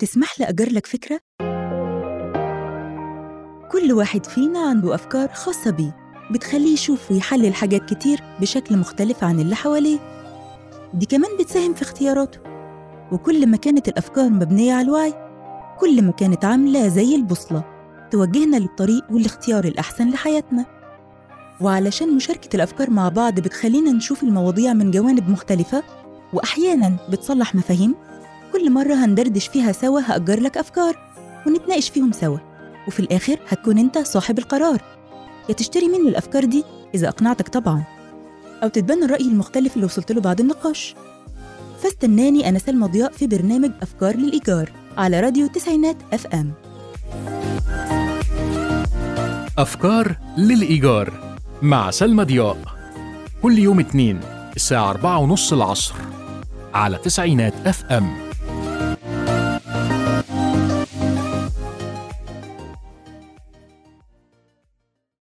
تسمح لي أجر لك فكرة؟ كل واحد فينا عنده أفكار خاصة بيه بتخليه يشوف ويحلل حاجات كتير بشكل مختلف عن اللي حواليه. دي كمان بتساهم في اختياراته، وكل ما كانت الأفكار مبنية على الوعي كل ما كانت عاملة زي البوصلة توجهنا للطريق والاختيار الأحسن لحياتنا. وعلشان مشاركة الأفكار مع بعض بتخلينا نشوف المواضيع من جوانب مختلفة وأحياناً بتصلح مفاهيم، كل مرة هندردش فيها سوا هأجر لك أفكار ونتناقش فيهم سوا، وفي الآخر هتكون أنت صاحب القرار، يا تشتري مني الأفكار دي إذا أقنعتك طبعاً، أو تتبنى الرأي المختلف اللي وصلت له بعد النقاش. فاستناني أنا سلمى ضياء في برنامج أفكار للإيجار على راديو تسعينات FM. أفكار للإيجار مع سلمى ضياء، كل يوم اثنين الساعة 4:30 العصر على تسعينات FM.